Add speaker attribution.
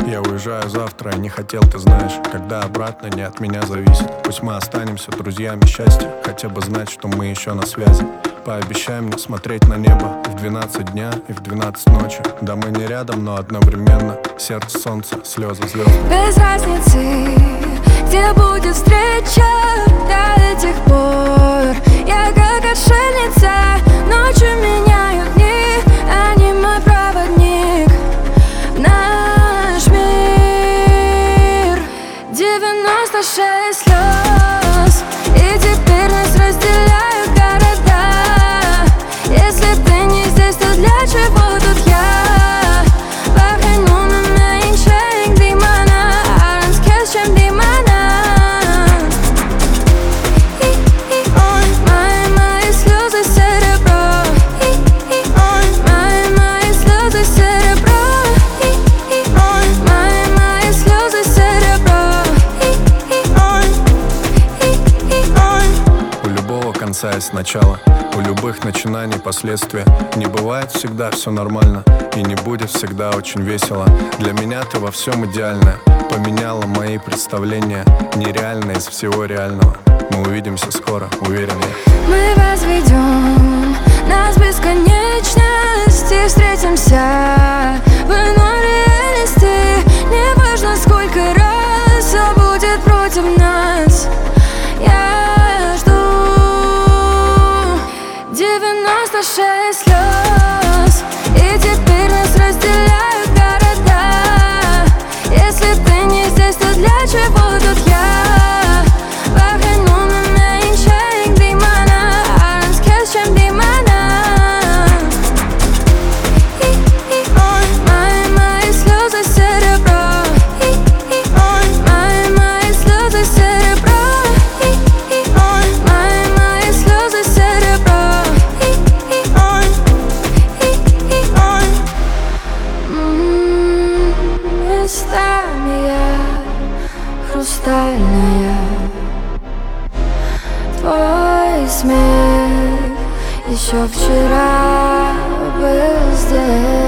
Speaker 1: Я уезжаю завтра, и не хотел, ты знаешь. Когда обратно, не от меня зависит. Пусть мы останемся друзьями счастья, хотя бы знать, что мы еще на связи. Пообещай мне смотреть на небо в 12 дня и в 12 ночи. Да мы не рядом, но одновременно. Сердце, солнце, слезы, звезды.
Speaker 2: Без разницы, где будет встреча. До этих пор я как отшельница. Ночью меняют дни, они мой проводник. Наш мир 96 слез, и теперь нас разделяют города. Если ты не здесь, то для чего тут я? Пахану на меньше димана, аранскес, чем димана. Мои слезы серебро. Мои слезы серебро. Мои слезы серебро.
Speaker 1: У любого конца есть начало, у любых начинаний последствия. Не бывает всегда все нормально, и не будет всегда очень весело. Для меня ты во всем идеальная, поменяла мои представления, нереально из всего реального. Мы увидимся скоро, уверен я.
Speaker 2: Мы возведем нас в бесконечность и встретимся в иной реальности. Неважно, сколько раз все будет против нас. Я жду 96 слез, и теперь нас разделяют города. Если ты не здесь, то для чего тут я? Пахану на меньше димана, аранскес, чем димана. Мои слезы серебро. Мои слезы серебро. Мои слезы серебро. Местами я хрустальная. Твой смех еще вчера был здесь.